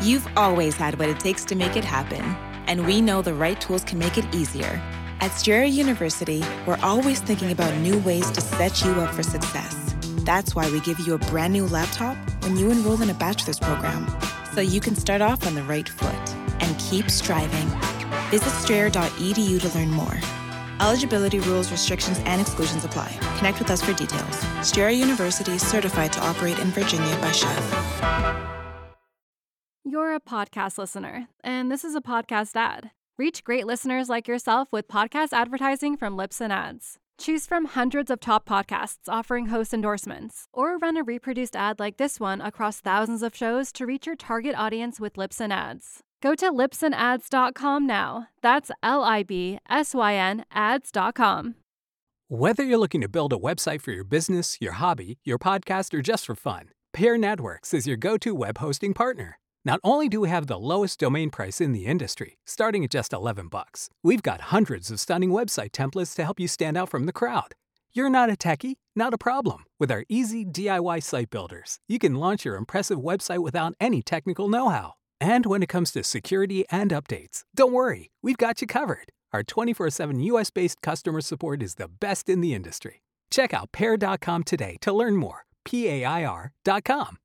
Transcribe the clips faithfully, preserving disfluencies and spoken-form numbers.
You've always had what it takes to make it happen, and we know the right tools can make it easier. At Strayer University, we're always thinking about new ways to set you up for success. That's why we give you a brand new laptop when you enroll in a bachelor's program, so you can start off on the right foot and keep striving. Visit strayer dot e d u to learn more. Eligibility rules, restrictions, and exclusions apply. Connect with us for details. Strayer University is certified to operate in Virginia by C H E V. You're a podcast listener, and this is a podcast ad. Reach great listeners like yourself with podcast advertising from Libsyn Ads. Choose from hundreds of top podcasts offering host endorsements, or run a reproduced ad like this one across thousands of shows to reach your target audience with Libsyn Ads. Go to libsyn ads dot com now. That's L I B S Y N ads dot com. Whether you're looking to build a website for your business, your hobby, your podcast, or just for fun, Pair Networks is your go-to web hosting partner. Not only do we have the lowest domain price in the industry, starting at just eleven bucks, we've got hundreds of stunning website templates to help you stand out from the crowd. You're not a techie? Not a problem. With our easy D I Y site builders, you can launch your impressive website without any technical know-how. And when it comes to security and updates, don't worry, we've got you covered. Our twenty-four seven U S-based customer support is the best in the industry. Check out pair dot com today to learn more. P A I R dot com.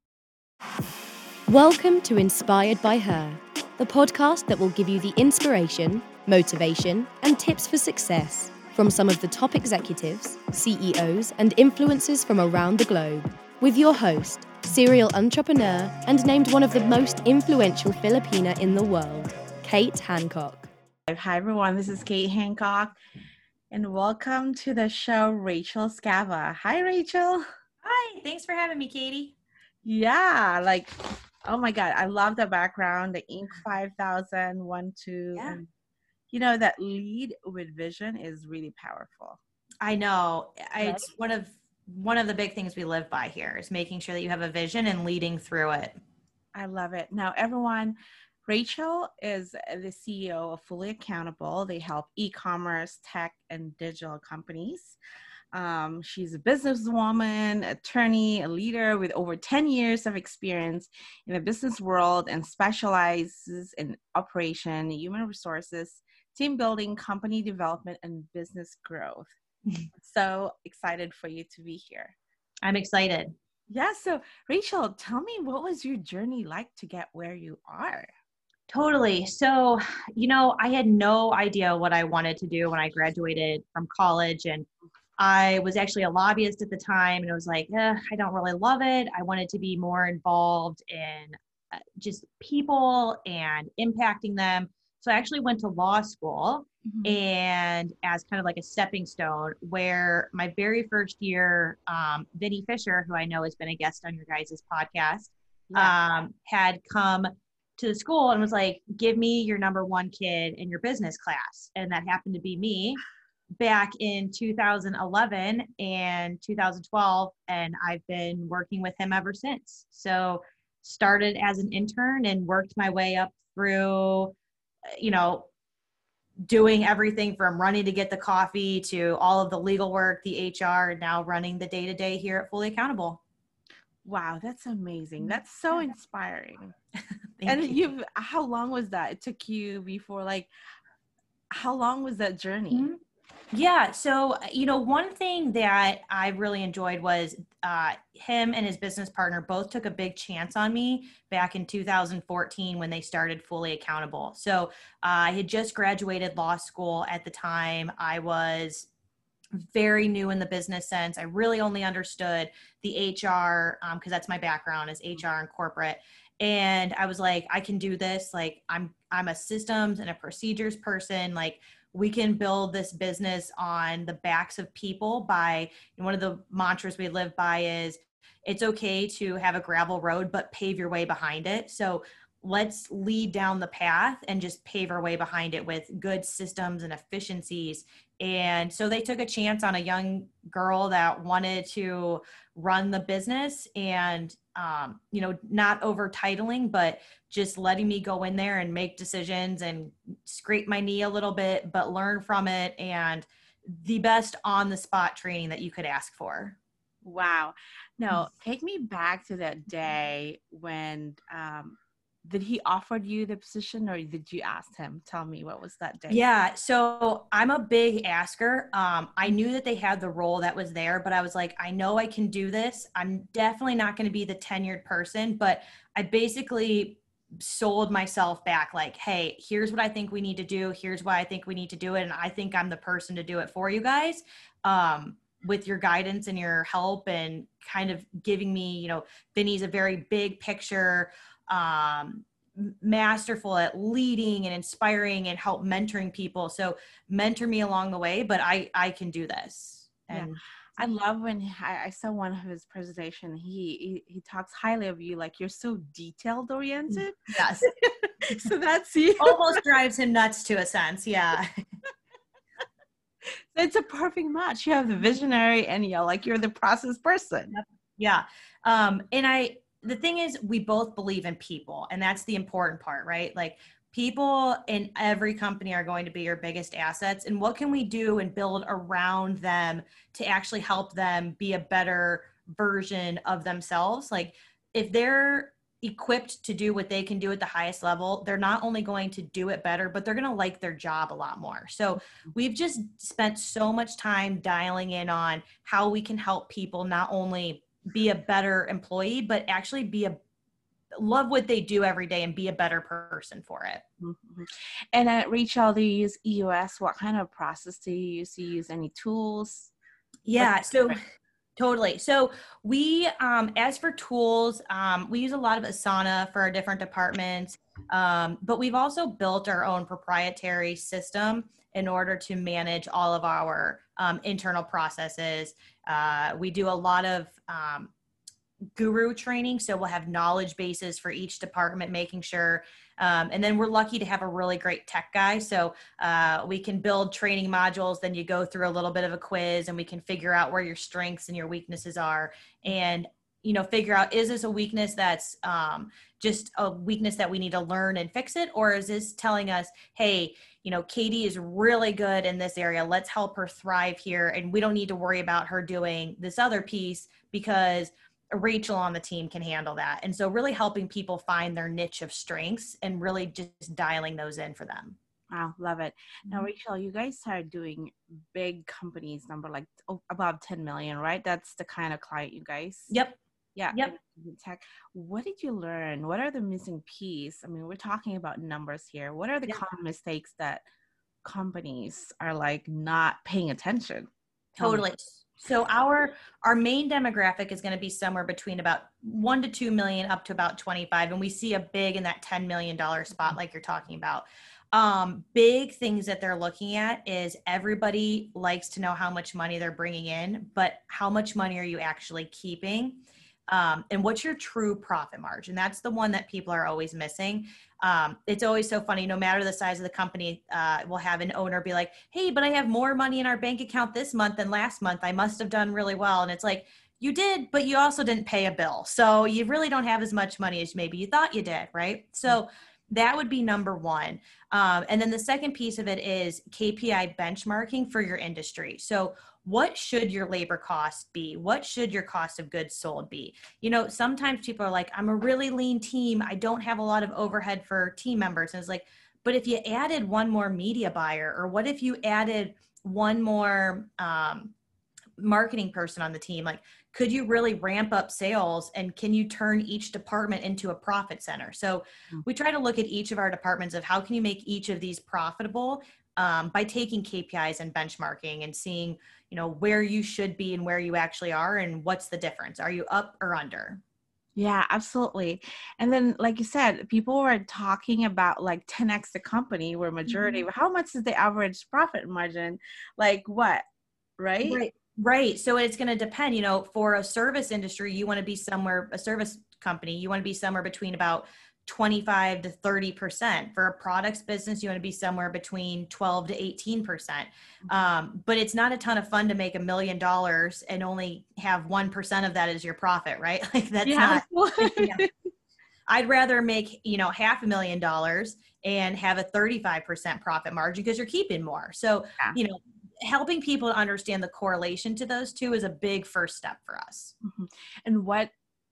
Welcome to Inspired by Her, the podcast that will give you the inspiration, motivation, and tips for success from some of the top executives, C E Os, and influencers from around the globe. With your host, serial entrepreneur, and named one of the most influential Filipina in the world, Kate Hancock. Hi, everyone. This is Kate Hancock, and welcome to the show, Rachel Scava. Hi, Rachel. Hi. Thanks for having me, Katie. Yeah, like, oh my God, I love the background, the Inc five thousand, one, two. Yeah. And, you know, that lead with vision is really powerful. I know. I, it's one of one of the big things we live by here is making sure that you have a vision and leading through it. I love it. Now, everyone, Rachel is the C E O of Fully Accountable. They help e-commerce, tech, and digital companies. Um, she's a businesswoman, attorney, a leader with over ten years of experience in the business world and specializes in operation, human resources, team building, company development, and business growth. So excited for you to be here. I'm excited. Yeah. So Rachel, tell me, what was your journey like to get where you are? Totally. So, you know, I had no idea what I wanted to do when I graduated from college, and I was actually a lobbyist at the time, and it was like, eh, I don't really love it. I wanted to be more involved in uh, just people and impacting them. So I actually went to law school, mm-hmm. and as kind of like a stepping stone, where my very first year, um, Vinny Fisher, who I know has been a guest on your guys' podcast, yeah. um, had come to the school and was like, give me your number one kid in your business class. And that happened to be me back in two thousand eleven and two thousand twelve. And I've been working with him ever since. So started as an intern and worked my way up through, you know, doing everything from running to get the coffee to all of the legal work, the H R, and now running the day-to-day here at Fully Accountable. Wow, that's amazing. That's so inspiring. and you. you've, how long was that? It took you before, like, how long was that journey? Mm-hmm. Yeah. So, you know, one thing that I really enjoyed was uh, him and his business partner both took a big chance on me back in two thousand fourteen when they started Fully Accountable. So uh, I had just graduated law school at the time. I was very new in the business sense. I really only understood the H R um, because that's my background is H R and corporate. And I was like, I can do this. Like I'm, I'm a systems and a procedures person. Like we can build this business on the backs of people by, and one of the mantras we live by is it's okay to have a gravel road, but pave your way behind it. So let's lead down the path and just pave our way behind it with good systems and efficiencies. And so they took a chance on a young girl that wanted to run the business and, um, you know, not over titling, but just letting me go in there and make decisions and scrape my knee a little bit, but learn from it. And the best on the spot training that you could ask for. Wow. No, take me back to that day when, um, did he offer you the position or did you ask him? Tell me, what was that day? Yeah. So I'm a big asker. Um, I knew that they had the role that was there, but I was like, I know I can do this. I'm definitely not going to be the tenured person, but I basically sold myself back like, hey, here's what I think we need to do. Here's why I think we need to do it. And I think I'm the person to do it for you guys. Um, with your guidance and your help and kind of giving me, you know, Vinny's a very big picture, um, masterful at leading and inspiring and help mentoring people. So mentor me along the way, but I, I can do this. And yeah. I love when he, I, I saw one of his presentation, he, he, he talks highly of you. Like, you're so detailed oriented. Yes. So that's you. Almost drives him nuts to a sense. Yeah. It's a perfect match. You have the visionary and you're like, you're the process person. Yeah. Um, and I, the thing is, we both believe in people, and that's the important part, right? Like, people in every company are going to be your biggest assets. And what can we do and build around them to actually help them be a better version of themselves? Like, if they're equipped to do what they can do at the highest level, they're not only going to do it better, but they're going to like their job a lot more. So we've just spent so much time dialing in on how we can help people not only be a better employee, but actually be a love what they do every day and be a better person for it. Mm-hmm. And at Rachel, do you use E U S? What kind of process do you use? Do you use any tools? Yeah. So totally. So we, um, as for tools, um, we use a lot of Asana for our different departments. Um, but we've also built our own proprietary system in order to manage all of our um, internal processes. Uh, we do a lot of um, guru training. So we'll have knowledge bases for each department, making sure, um, and then we're lucky to have a really great tech guy. So uh, we can build training modules, then you go through a little bit of a quiz and we can figure out where your strengths and your weaknesses are. And, you know, figure out, is this a weakness that's um, just a weakness that we need to learn and fix it? Or is this telling us, hey, you know, Katie is really good in this area. Let's help her thrive here. And we don't need to worry about her doing this other piece because Rachel on the team can handle that. And so really helping people find their niche of strengths and really just dialing those in for them. Wow, love it. Now, Rachel, you guys started doing big companies, number like oh, above ten million, right? That's the kind of client you guys. Yep. Yeah. Yep. Tech. What did you learn? What are the missing pieces? I mean, we're talking about numbers here. What are the yeah. common mistakes that companies are like not paying attention? Totally. So our our main demographic is going to be somewhere between about one to two million up to about twenty-five. And we see a big in that ten million dollars spot like you're talking about. Um, big things that they're looking at is everybody likes to know how much money they're bringing in, but how much money are you actually keeping? Um, and what's your true profit margin? That's the one that people are always missing. Um, it's always so funny, no matter the size of the company, uh, we'll have an owner be like, hey, but I have more money in our bank account this month than last month. I must have done really well. And it's like, you did, but you also didn't pay a bill. So you really don't have as much money as maybe you thought you did, right? So that would be number one. Um, and then the second piece of it is K P I benchmarking for your industry. So what should your labor costs be? What should your cost of goods sold be? You know, sometimes people are like, I'm a really lean team. I don't have a lot of overhead for team members. And it's like, but if you added one more media buyer, or what if you added one more um, marketing person on the team? Like, could you really ramp up sales, and can you turn each department into a profit center? So we try to look at each of our departments of how can you make each of these profitable um, by taking K P Is and benchmarking and seeing, you know, where you should be and where you actually are and what's the difference. Are you up or under? Yeah, absolutely. And then, like you said, people were talking about like ten X the company, where majority, mm-hmm. how much is the average profit margin? Like what, right? Right. Right. So it's going to depend, you know, for a service industry, you want to be somewhere, a service company, you want to be somewhere between about twenty-five to thirty percent. For a products business, you want to be somewhere between twelve to eighteen percent. Um, but it's not a ton of fun to make a million dollars and only have one percent of that as your profit, right? Like that's yeah. not, yeah. I'd rather make, you know, half a million dollars and have a thirty-five percent profit margin because you're keeping more. So, yeah. you know, helping people to understand the correlation to those two is a big first step for us. Mm-hmm. And what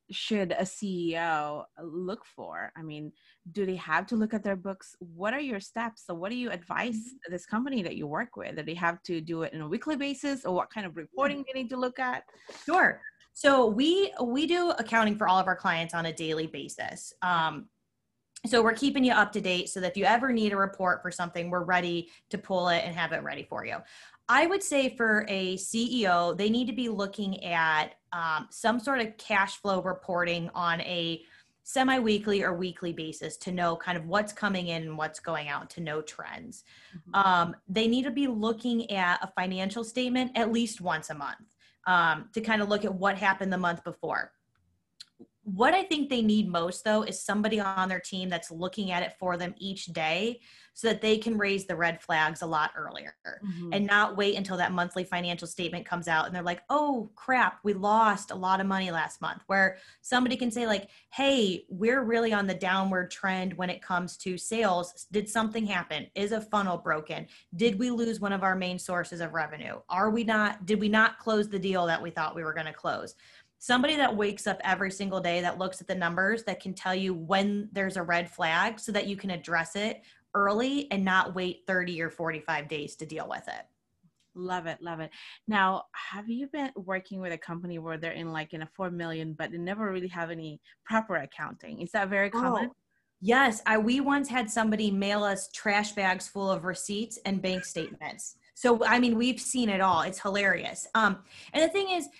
should a C E O look for? I mean, do they have to look at their books? What are your steps? So what do you advise this company that you work with? Do they have to do it on a weekly basis, or what kind of reporting they need to look at? Sure. So we we do accounting for all of our clients on a daily basis. Um, so we're keeping you up to date so that if you ever need a report for something, we're ready to pull it and have it ready for you. I would say for a C E O, they need to be looking at um, some sort of cash flow reporting on a semi-weekly or weekly basis to know kind of what's coming in and what's going out, to know trends. Mm-hmm. Um, they need to be looking at a financial statement at least once a month um, to kind of look at what happened the month before. What I think they need most, though, is somebody on their team that's looking at it for them each day so that they can raise the red flags a lot earlier mm-hmm. and not wait until that monthly financial statement comes out and they're like, oh, crap, we lost a lot of money last month. Where somebody can say like, hey, we're really on the downward trend when it comes to sales. Did something happen? Is a funnel broken? Did we lose one of our main sources of revenue? Are we not, did we not close the deal that we thought we were going to close? Somebody that wakes up every single day that looks at the numbers that can tell you when there's a red flag so that you can address it early and not wait thirty or forty-five days to deal with it. Love it. Love it. Now, have you been working with a company where they're in like in a four million, but they never really have any proper accounting? Is that very common? Oh, yes. I, we once had somebody mail us trash bags full of receipts and bank statements. So, I mean, we've seen it all. It's hilarious. Um, and the thing is,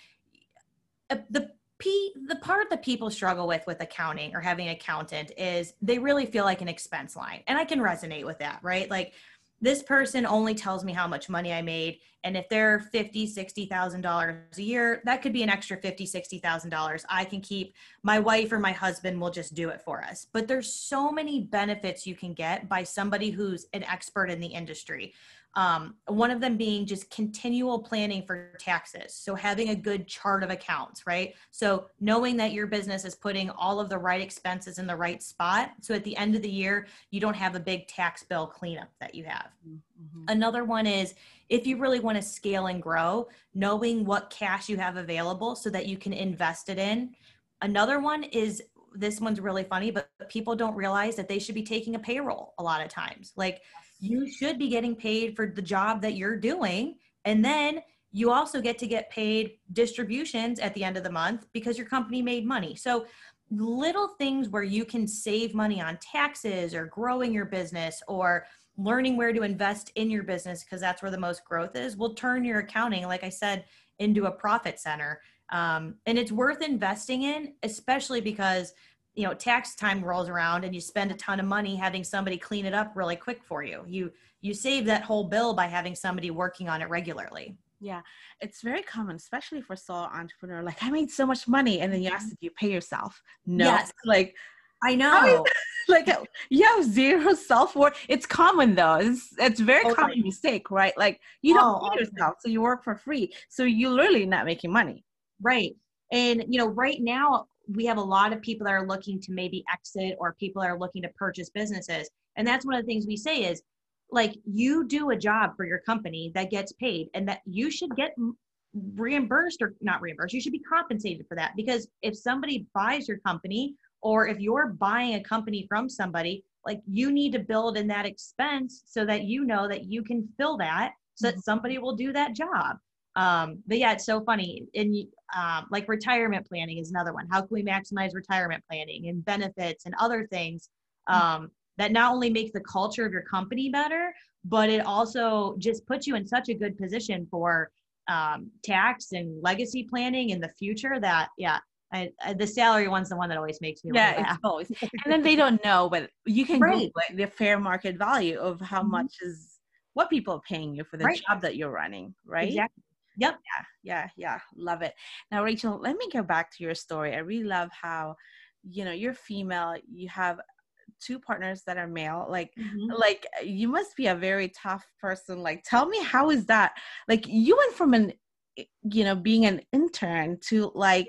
the P, the part that people struggle with with accounting or having an accountant is they really feel like an expense line. And I can resonate with that, right? Like this person only tells me how much money I made. And if they're fifty thousand dollars, sixty thousand dollars a year, that could be an extra fifty thousand dollars, sixty thousand dollars I can keep. My wife or my husband will just do it for us. But there's so many benefits you can get by somebody who's an expert in the industry. Um, one of them being just continual planning for taxes. So having a good chart of accounts, right? So knowing that your business is putting all of the right expenses in the right spot. So at the end of the year, you don't have a big tax bill cleanup that you have. Mm-hmm. Another one is if you really want to scale and grow, knowing what cash you have available so that you can invest it in. Another one is, this one's really funny, but people don't realize that they should be taking a payroll a lot of times. Like, you should be getting paid for the job that you're doing. And then you also get to get paid distributions at the end of the month because your company made money. So little things where you can save money on taxes or growing your business or learning where to invest in your business, because that's where the most growth is, will turn your accounting, like I said, into a profit center. Um, and it's worth investing in, especially because you know, tax time rolls around and you spend a ton of money having somebody clean it up really quick for you. You, you save that whole bill by having somebody working on it regularly. Yeah. It's very common, especially for solo entrepreneur. Like, I made so much money. And then you ask, do you pay yourself? No. Yes. Like, I know. Like, you have zero self-worth. It's common though. It's, it's very oh, common right. mistake, right? Like you don't oh, pay yourself. So you work for free. So you're literally not making money. Right. And, you know, right now, we have a lot of people that are looking to maybe exit, or people that are looking to purchase businesses. And that's one of the things we say is, like, you do a job for your company that gets paid, and that you should get reimbursed, or not reimbursed. You should be compensated for that, because if somebody buys your company, or if you're buying a company from somebody, like, you need to build in that expense so that you know that you can fill that, so that somebody will do that job. Um, but yeah, it's so funny. And um, like retirement planning is another one. How can we maximize retirement planning and benefits and other things um, that not only make the culture of your company better, but it also just puts you in such a good position for um, tax and legacy planning in the future that, yeah, I, I, the salary one's the one that always makes me yeah, really laugh. It's always. And then they don't know, but you can right. Google it, the fair market value of how mm-hmm. much is what people are paying you for the right. job that you're running, right? Exactly. Yep. Yeah, yeah, yeah. Love it. Now, Rachel, let me go back to your story. I really love how, you know, you're female, you have two partners that are male. Like, mm-hmm. like you must be a very tough person. Like, tell me, how is that? Like, you went from an, you know, being an intern to like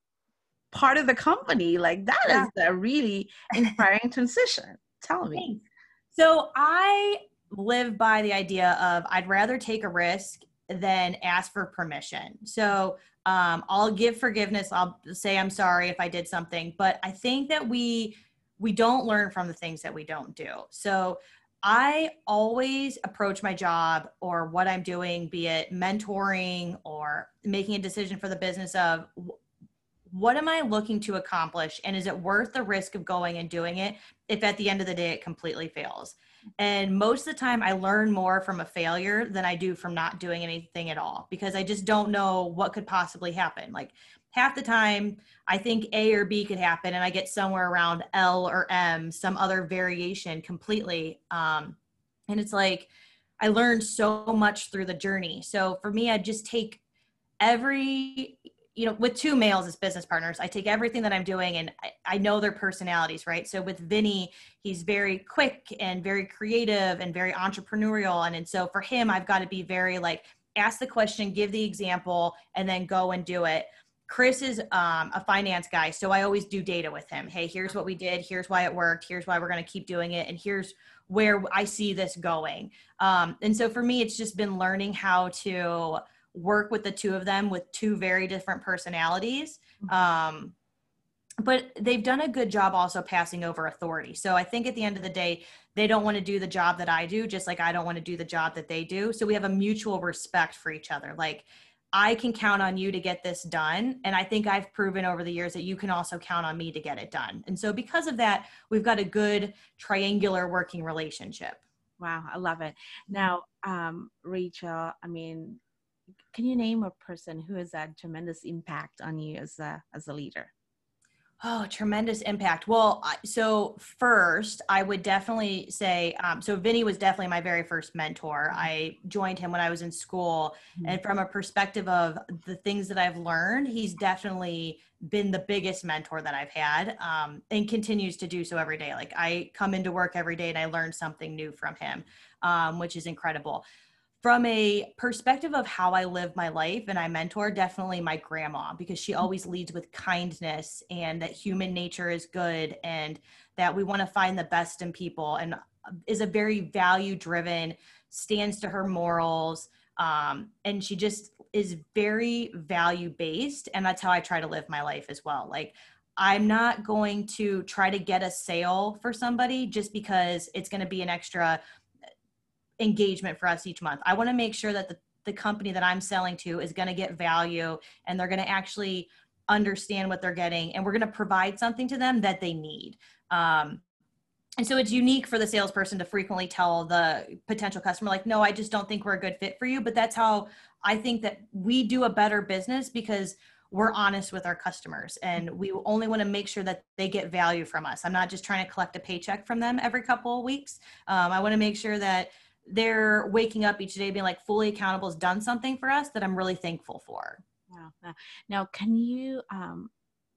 part of the company. Like, that yeah. is a really inspiring transition. Tell me. Thanks. So I live by the idea of I'd rather take a risk than ask for permission. So Um, I'll give forgiveness. I'll say I'm sorry if I did something, but I think that we, we don't learn from the things that we don't do. So I always approach my job or what I'm doing, be it mentoring or making a decision for the business of what am I looking to accomplish? And is it worth the risk of going and doing it if at the end of the day it completely fails? And most of the time I learn more from a failure than I do from not doing anything at all, because I just don't know what could possibly happen. Like half the time I think A or B could happen and I get somewhere around L or M, some other variation completely. Um, and it's like, I learned so much through the journey. So for me, I just take every, you know, with two males as business partners, I take everything that I'm doing and I, I know their personalities, right? So with Vinny, he's very quick and very creative and very entrepreneurial. And, and so for him, I've got to be very like, ask the question, give the example, and then go and do it. Chris is um, a finance guy, so I always do data with him. Hey, here's what we did. Here's why it worked. Here's why we're going to keep doing it. And here's where I see this going. Um, and so for me, it's just been learning how to work with the two of them with two very different personalities. Um, but they've done a good job also passing over authority. So I think at the end of the day, they don't want to do the job that I do, just like I don't want to do the job that they do. So we have a mutual respect for each other. Like, I can count on you to get this done. And I think I've proven over the years that you can also count on me to get it done. And so because of that, we've got a good triangular working relationship. Wow, I love it. Now, um, Rachel, I mean, can you name a person who has had tremendous impact on you as a, as a leader? Oh, tremendous impact. Well, so first I would definitely say, um, so Vinny was definitely my very first mentor. I joined him when I was in school. Mm-hmm. And from a perspective of the things that I've learned, he's definitely been the biggest mentor that I've had, um, and continues to do so every day. Like I come into work every day and I learn something new from him, um, which is incredible. From a perspective of how I live my life and I mentor, definitely my grandma, because she always leads with kindness and that human nature is good and that we want to find the best in people, and is a very value driven, stands to her morals. Um, and she just is very value based. And that's how I try to live my life as well. Like, I'm not going to try to get a sale for somebody just because it's going to be an extra engagement for us each month. I want to make sure that the, the company that I'm selling to is going to get value and they're going to actually understand what they're getting, and we're going to provide something to them that they need. Um, and so it's unique for the salesperson to frequently tell the potential customer, like, no, I just don't think we're a good fit for you. But that's how I think that we do a better business, because we're honest with our customers and we only want to make sure that they get value from us. I'm not just trying to collect a paycheck from them every couple of weeks. Um, I want to make sure that they're waking up each day being like, Fully Accountable has done something for us that I'm really thankful for. Wow. Now, can you um,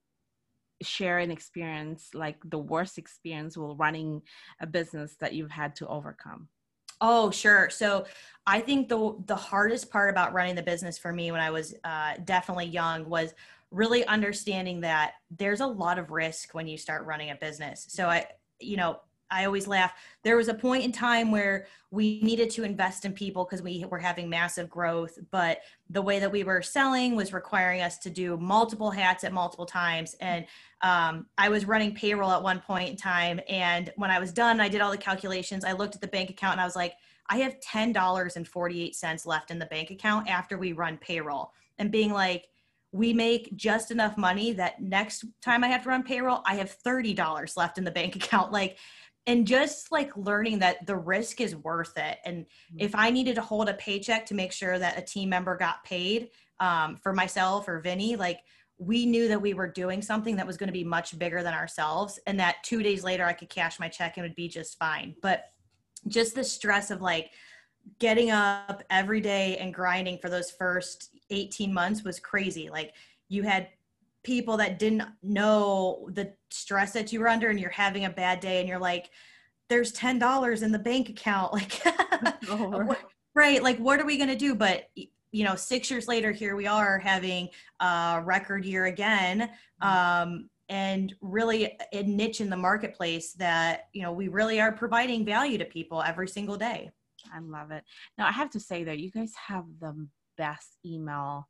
share an experience, like the worst experience while running a business that you've had to overcome? Oh, sure. So I think the the hardest part about running the business for me when I was uh, definitely young was really understanding that there's a lot of risk when you start running a business. So I, you know, I always laugh. There was a point in time where we needed to invest in people because we were having massive growth, but the way that we were selling was requiring us to do multiple hats at multiple times. And um, I was running payroll at one point in time. And when I was done, I did all the calculations. I looked at the bank account and I was like, I have ten dollars and forty-eight cents left in the bank account after we run payroll. And being like, we make just enough money that next time I have to run payroll, I have thirty dollars left in the bank account. Like, and just like learning that the risk is worth it. And mm-hmm. if I needed to hold a paycheck to make sure that a team member got paid, um, for myself or Vinny, like we knew that we were doing something that was going to be much bigger than ourselves. And that two days later I could cash my check and it would be just fine. But just the stress of like getting up every day and grinding for those first eighteen months was crazy. Like you had people that didn't know the stress that you were under and you're having a bad day and you're like, there's ten dollars in the bank account. Like, oh, right. Like, what are we going to do? But, you know, six years later, here we are having a record year again. Um, and really a niche in the marketplace that, you know, we really are providing value to people every single day. I love it. Now I have to say that you guys have the best email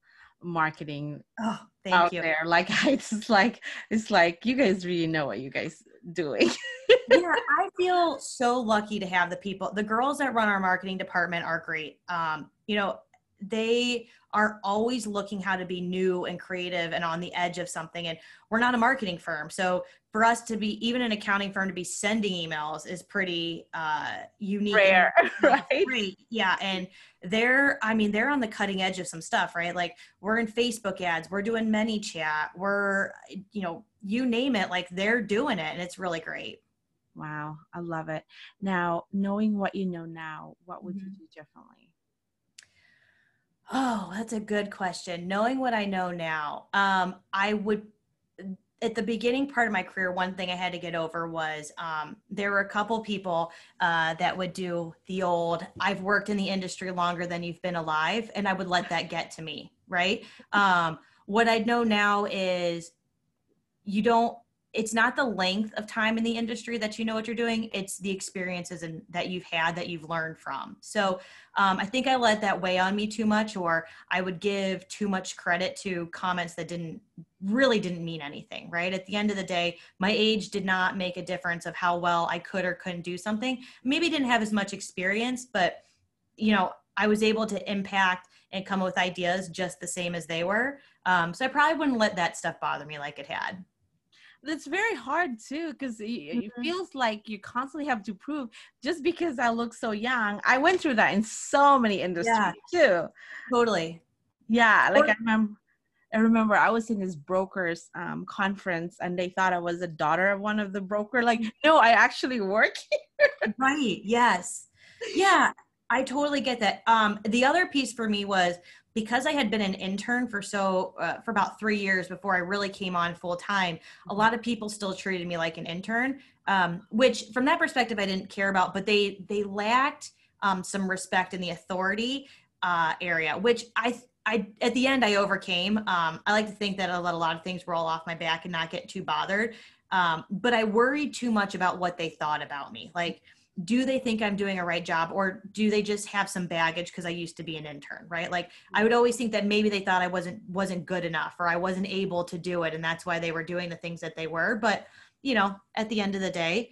marketing Oh, thank out you. there. Like, it's just like, it's like, you guys really know what you guys doing. Yeah, I feel so lucky to have the people. The girls that run our marketing department are great. Um, you know, they are always looking how to be new and creative and on the edge of something. And we're not a marketing firm. So for us to be, even an accounting firm, to be sending emails is pretty uh, unique. Rare, and right? Great. Yeah. And they're, I mean, they're on the cutting edge of some stuff, right? Like we're in Facebook ads, we're doing ManyChat, we're, you know, you name it, like they're doing it. And it's really great. Wow. I love it. Now, knowing what you know now, what would mm-hmm. you do differently? Oh, that's a good question. Knowing what I know now, um, I would, at the beginning part of my career, one thing I had to get over was um, there were a couple people uh, that would do the old, I've worked in the industry longer than you've been alive, and I would let that get to me, right? Um, what I know now is you don't, it's not the length of time in the industry that you know what you're doing. It's the experiences and that you've had that you've learned from. So um, I think I let that weigh on me too much, or I would give too much credit to comments that didn't really didn't mean anything, right? At the end of the day, my age did not make a difference of how well I could or couldn't do something. Maybe didn't have as much experience, but you know, I was able to impact and come up with ideas just the same as they were. Um, so I probably wouldn't let that stuff bother me like it had. That's very hard too, because it, it feels like you constantly have to prove. Just because I look so young, I went through that in so many industries yeah, too. Totally. Yeah, like or, I remember, I remember I was in this brokers um, conference, and they thought I was a daughter of one of the broker. Like, no, I actually work here. Right. Yes. Yeah, I totally get that. Um, the other piece for me was, because I had been an intern for so uh, for about three years before I really came on full time, a lot of people still treated me like an intern, um, which from that perspective I didn't care about. But they they lacked um, some respect in the authority uh, area, which I I at the end I overcame. Um, I like to think that I let a lot of things roll off my back and not get too bothered. Um, but I worried too much about what they thought about me, like. Do they think I'm doing a right job, or do they just have some baggage because I used to be an intern, right? Like I would always think that maybe they thought I wasn't wasn't good enough, or I wasn't able to do it, and that's why they were doing the things that they were. But you know, at the end of the day,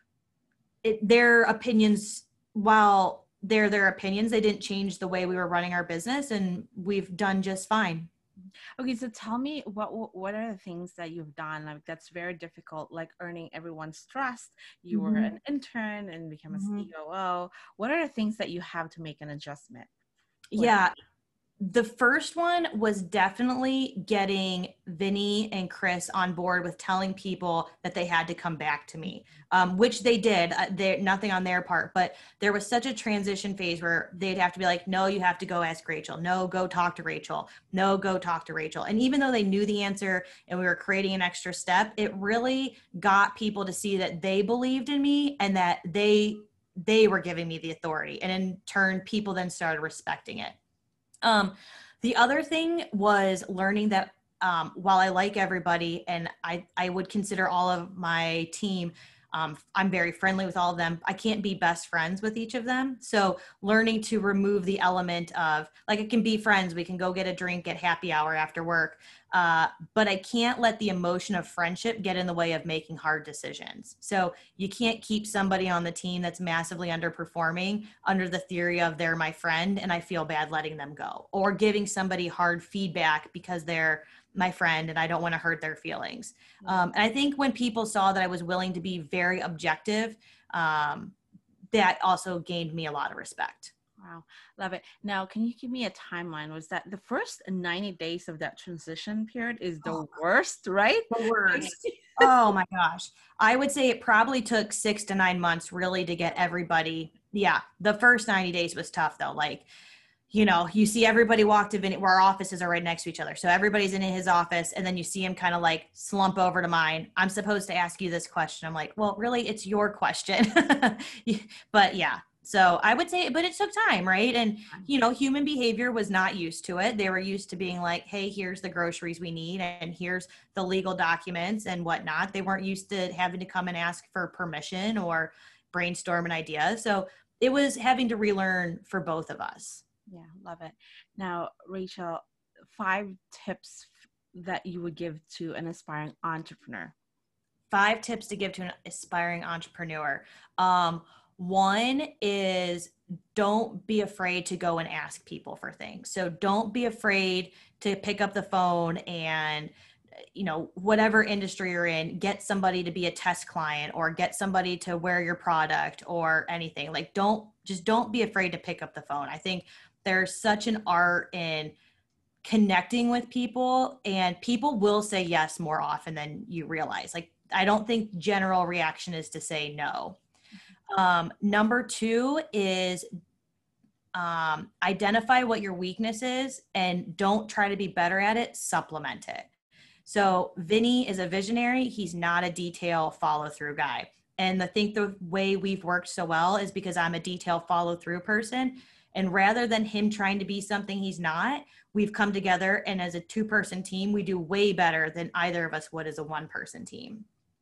it, their opinions, while they're their opinions, they didn't change the way we were running our business, and we've done just fine. Okay, so tell me, what what are the things that you've done like that's very difficult, like earning everyone's trust? You mm-hmm. were an intern and became a mm-hmm. C O O. What are the things that you have to make an adjustment? Yeah. The first one was definitely getting Vinny and Chris on board with telling people that they had to come back to me, um, which they did. Uh, they, nothing on their part, but there was such a transition phase where they'd have to be like, no, you have to go ask Rachel. No, go talk to Rachel. No, go talk to Rachel. And even though they knew the answer and we were creating an extra step, it really got people to see that they believed in me and that they they were giving me the authority. And in turn, people then started respecting it. Um, the other thing was learning that um, while I like everybody and I, I would consider all of my team, um, I'm very friendly with all of them. I can't be best friends with each of them. So learning to remove the element of, like, it can be friends. We can go get a drink at happy hour after work. Uh, but I can't let the emotion of friendship get in the way of making hard decisions. So you can't keep somebody on the team that's massively underperforming under the theory of they're my friend and I feel bad letting them go, or giving somebody hard feedback because they're my friend and I don't want to hurt their feelings. Um, and I think when people saw that I was willing to be very objective, um, that also gained me a lot of respect. Wow. Love it. Now, can you give me a timeline? Was that the first ninety days of that transition period is the oh, worst, right? The worst. Oh my gosh. I would say it probably took six to nine months really to get everybody. Yeah. The first ninety days was tough though. Like, you know, you see everybody walk to Vinny, where our offices are right next to each other. So everybody's in his office and then you see him kind of like slump over to mine. I'm supposed to ask you this question. I'm like, well, really, it's your question. But yeah, so I would say, but it took time, right? And, you know, human behavior was not used to it. They were used to being like, hey, here's the groceries we need and here's the legal documents and whatnot. They weren't used to having to come and ask for permission or brainstorm an idea. So it was having to relearn for both of us. Yeah, love it. Now, Rachel, five tips that you would give to an aspiring entrepreneur? Five tips to give to an aspiring entrepreneur. Um, one is don't be afraid to go and ask people for things. So don't be afraid to pick up the phone and, you know, whatever industry you're in, get somebody to be a test client or get somebody to wear your product or anything. Like, don't, just don't be afraid to pick up the phone. I think there's such an art in connecting with people, and people will say yes more often than you realize. Like, I don't think general reaction is to say no. Um, number two is um, identify what your weakness is and don't try to be better at it, supplement it. So Vinny is a visionary. He's not a detail follow through guy. And I think the way we've worked so well is because I'm a detail follow through person. And rather than him trying to be something he's not, we've come together, and as a two-person team, we do way better than either of us would as a one-person team.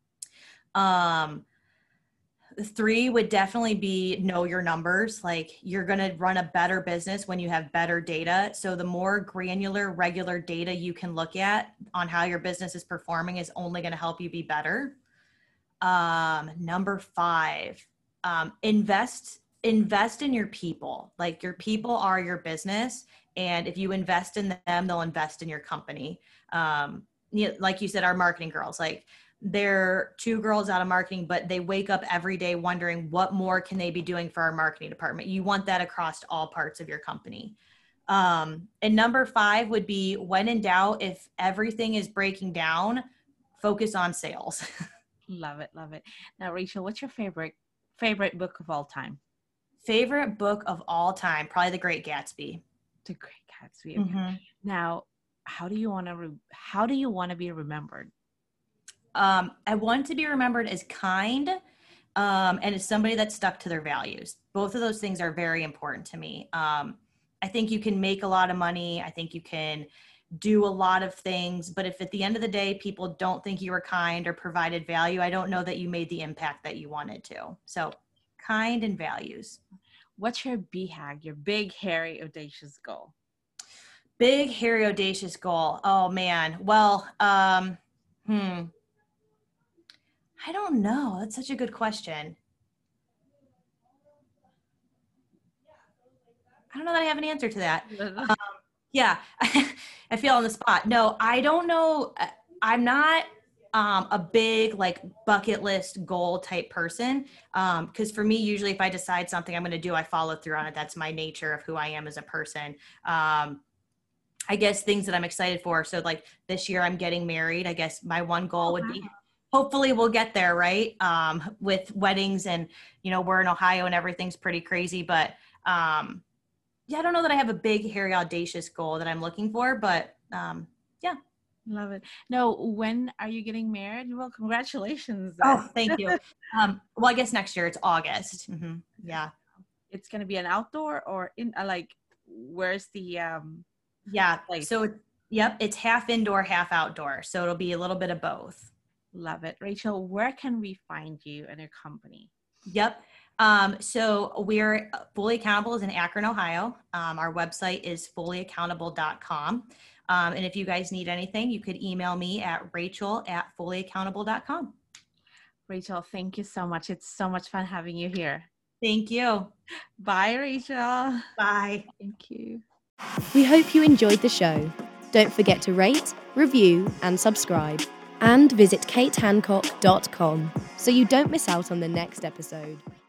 Um, three would definitely be know your numbers. Like, you're going to run a better business when you have better data. So the more granular, regular data you can look at on how your business is performing is only going to help you be better. Um, number five, um, invest invest in your people. Like, your people are your business. And if you invest in them, they'll invest in your company. Um, you know, like you said, our marketing girls, like, they're two girls out of marketing, but they wake up every day wondering what more can they be doing for our marketing department. You want that across all parts of your company. Um, and number five would be, when in doubt, if everything is breaking down, focus on sales. Love it. Love it. Now, Rachel, what's your favorite, favorite book of all time? Favorite book of all time? Probably The Great Gatsby. The Great Gatsby. Mm-hmm. Now, how do you want to, re- how do you want to be remembered? Um, I want to be remembered as kind, um, and as somebody that stuck to their values. Both of those things are very important to me. Um, I think you can make a lot of money. I think you can do a lot of things, but if at the end of the day, people don't think you were kind or provided value, I don't know that you made the impact that you wanted to. So kind and values. What's your B HAG, your big, hairy, audacious goal? Big, hairy, audacious goal. Oh man. Well, um, hmm. I don't know. That's such a good question. I don't know that I have an answer to that. Um, yeah, I feel on the spot. No, I don't know. I'm not um, a big like bucket list goal type person. Um, because for me, usually if I decide something I'm going to do, I follow through on it. That's my nature of who I am as a person. Um, I guess things that I'm excited for. So like this year I'm getting married. I guess my one goal would be, hopefully we'll get there, right? Um, with weddings, and, you know, we're in Ohio and everything's pretty crazy, but um, yeah, I don't know that I have a big, hairy, audacious goal that I'm looking for, but um, yeah. Love it. No, when are you getting married? Well, congratulations. Oh, thank you. um, well, I guess next year it's August. Mm-hmm. Yeah. It's going to be an outdoor or in uh, like, where's the, um, yeah. place? So yep. It's half indoor, half outdoor. So it'll be a little bit of both. Love it. Rachel, where can we find you and your company? Yep. Um, so we're Fully Accountable is in Akron, Ohio. Um, our website is fully accountable dot com. Um, and if you guys need anything, you could email me at rachel at fully accountable dot com. Rachel, thank you so much. It's so much fun having you here. Thank you. Bye, Rachel. Bye. Thank you. We hope you enjoyed the show. Don't forget to rate, review, and subscribe. And visit kate hancock dot com so you don't miss out on the next episode.